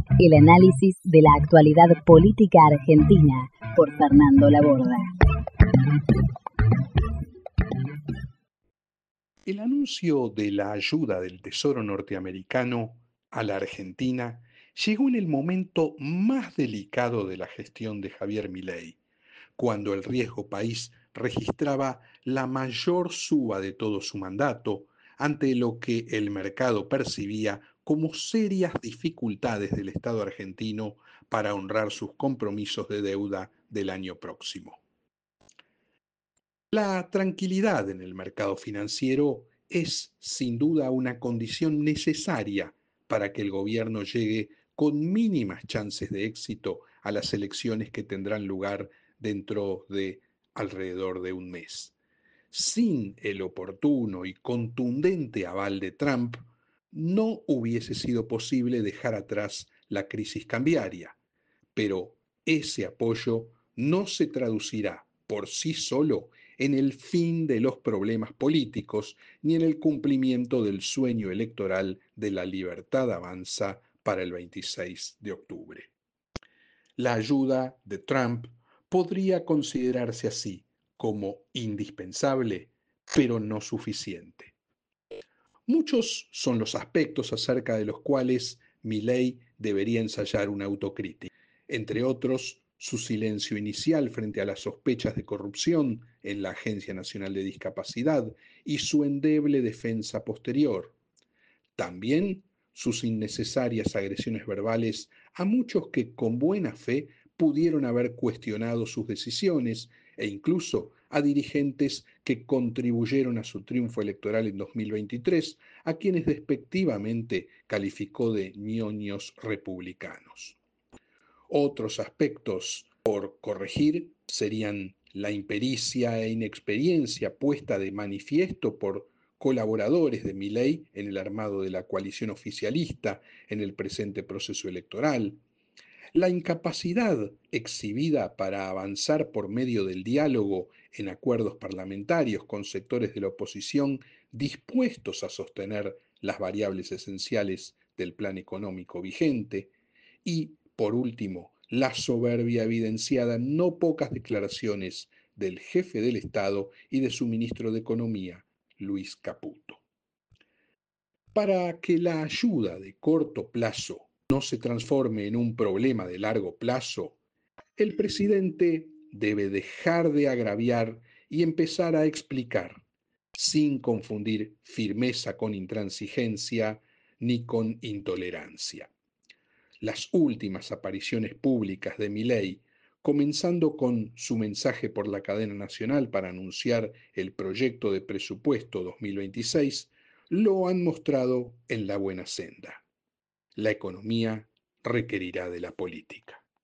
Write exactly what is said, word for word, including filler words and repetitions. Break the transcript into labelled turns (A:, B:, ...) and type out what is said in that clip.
A: El análisis de la actualidad política argentina por Fernando Laborda.
B: El anuncio de la ayuda del Tesoro norteamericano a la Argentina llegó en el momento más delicado de la gestión de Javier Milei, cuando el riesgo país registraba la mayor suba de todo su mandato, ante lo que el mercado percibía como serias dificultades del Estado argentino para honrar sus compromisos de deuda del año próximo. La tranquilidad en el mercado financiero es sin duda una condición necesaria para que el gobierno llegue con mínimas chances de éxito a las elecciones que tendrán lugar dentro de alrededor de un mes. Sin el oportuno y contundente aval de Trump, no hubiese sido posible dejar atrás la crisis cambiaria, pero ese apoyo no se traducirá por sí solo en el fin de los problemas políticos ni en el cumplimiento del sueño electoral de la libertad avanza para el veintiséis de octubre. La ayuda de Trump podría considerarse así como indispensable, pero no suficiente. Muchos son los aspectos acerca de los cuales Milei debería ensayar una autocrítica, entre otros su silencio inicial frente a las sospechas de corrupción en la Agencia Nacional de Discapacidad y su endeble defensa posterior. También sus innecesarias agresiones verbales a muchos que con buena fe pudieron haber cuestionado sus decisiones e incluso a dirigentes que contribuyeron a su triunfo electoral en dos mil veintitrés, a quienes despectivamente calificó de ñoños republicanos. Otros aspectos por corregir serían la impericia e inexperiencia puesta de manifiesto por colaboradores de Milei en el armado de la coalición oficialista en el presente proceso electoral, la incapacidad exhibida para avanzar por medio del diálogo en acuerdos parlamentarios con sectores de la oposición dispuestos a sostener las variables esenciales del plan económico vigente, y, por último, la soberbia evidenciada en no pocas declaraciones del jefe del Estado y de su ministro de Economía, Luis Caputo. Para que la ayuda de corto plazo no se transforme en un problema de largo plazo, el presidente debe dejar de agraviar y empezar a explicar, sin confundir firmeza con intransigencia ni con intolerancia. Las últimas apariciones públicas de Milei, comenzando con su mensaje por la cadena nacional para anunciar el proyecto de presupuesto dos mil veintiséis, lo han mostrado en la buena senda. La economía requerirá de la política.